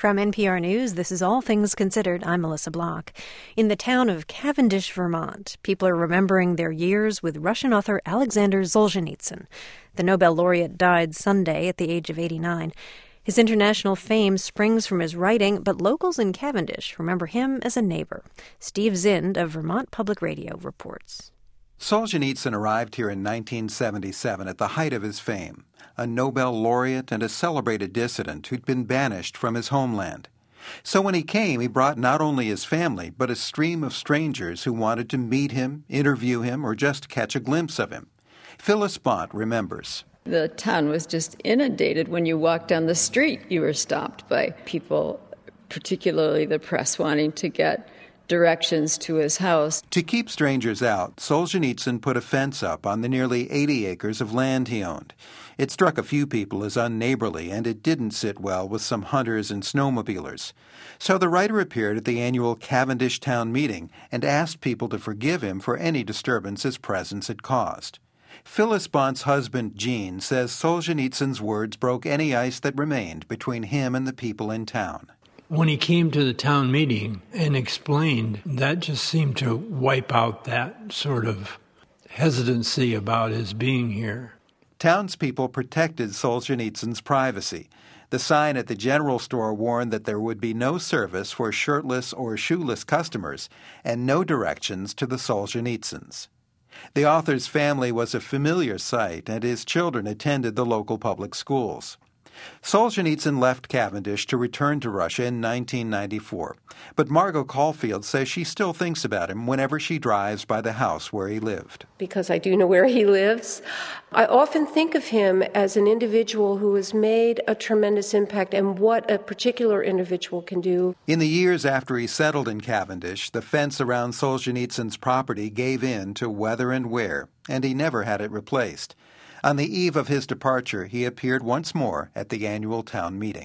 From NPR News, this is All Things Considered. I'm Melissa Block. In the town of Cavendish, Vermont, people are remembering their years with Russian author Alexander Solzhenitsyn. The Nobel laureate died Sunday at the age of 89. His international fame springs from his writing, but locals in Cavendish remember him as a neighbor. Steve Zind of Vermont Public Radio reports. Solzhenitsyn arrived here in 1977 at the height of his fame, a Nobel laureate and a celebrated dissident who'd been banished from his homeland. So when he came, he brought not only his family, but a stream of strangers who wanted to meet him, interview him, or just catch a glimpse of him. Phyllis Bont remembers. The town was just inundated. When you walked down the street, you were stopped by people, particularly the press, wanting to get directions to his house. To keep strangers out, Solzhenitsyn put a fence up on the nearly 80 acres of land he owned. It struck a few people as unneighborly, and it didn't sit well with some hunters and snowmobilers. So the writer appeared at the annual Cavendish Town Meeting and asked people to forgive him for any disturbance his presence had caused. Phyllis Bont's husband, Gene, says Solzhenitsyn's words broke any ice that remained between him and the people in town. When he came to the town meeting and explained, that just seemed to wipe out that sort of hesitancy about his being here. Townspeople protected Solzhenitsyn's privacy. The sign at the general store warned that there would be no service for shirtless or shoeless customers and no directions to the Solzhenitsyns. The author's family was a familiar sight, and his children attended the local public schools. Solzhenitsyn left Cavendish to return to Russia in 1994, but Margot Caulfield says she still thinks about him whenever she drives by the house where he lived. Because I do know where he lives, I often think of him as an individual who has made a tremendous impact and what a particular individual can do. In the years after he settled in Cavendish, the fence around Solzhenitsyn's property gave in to weather and wear, and he never had it replaced. On the eve of his departure, he appeared once more at the annual town meeting.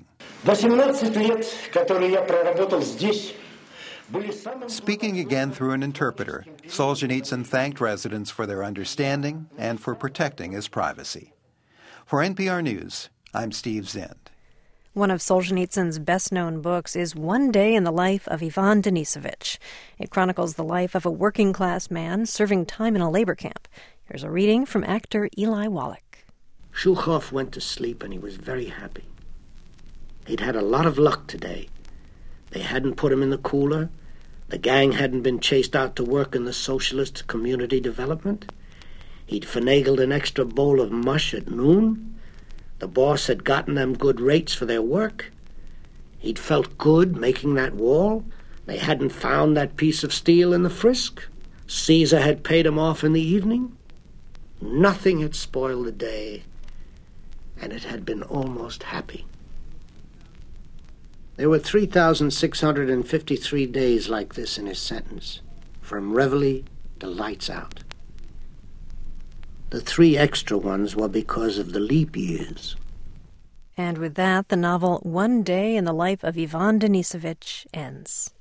Speaking again through an interpreter, Solzhenitsyn thanked residents for their understanding and for protecting his privacy. For NPR News, I'm Steve Zind. One of Solzhenitsyn's best-known books is One Day in the Life of Ivan Denisovich. It chronicles the life of a working-class man serving time in a labor camp. Here's a reading from actor Eli Wallach. Shulchov went to sleep and he was very happy. He'd had a lot of luck today. They hadn't put him in the cooler. The gang hadn't been chased out to work in the socialist community development. He'd finagled an extra bowl of mush at noon. The boss had gotten them good rates for their work. He'd felt good making that wall. They hadn't found that piece of steel in the frisk. Caesar had paid him off in the evening. Nothing had spoiled the day, and it had been almost happy. There were 3,653 days like this in his sentence, from reveille to lights out. The 3 extra ones were because of the leap years. And with that, the novel One Day in the Life of Ivan Denisovich ends.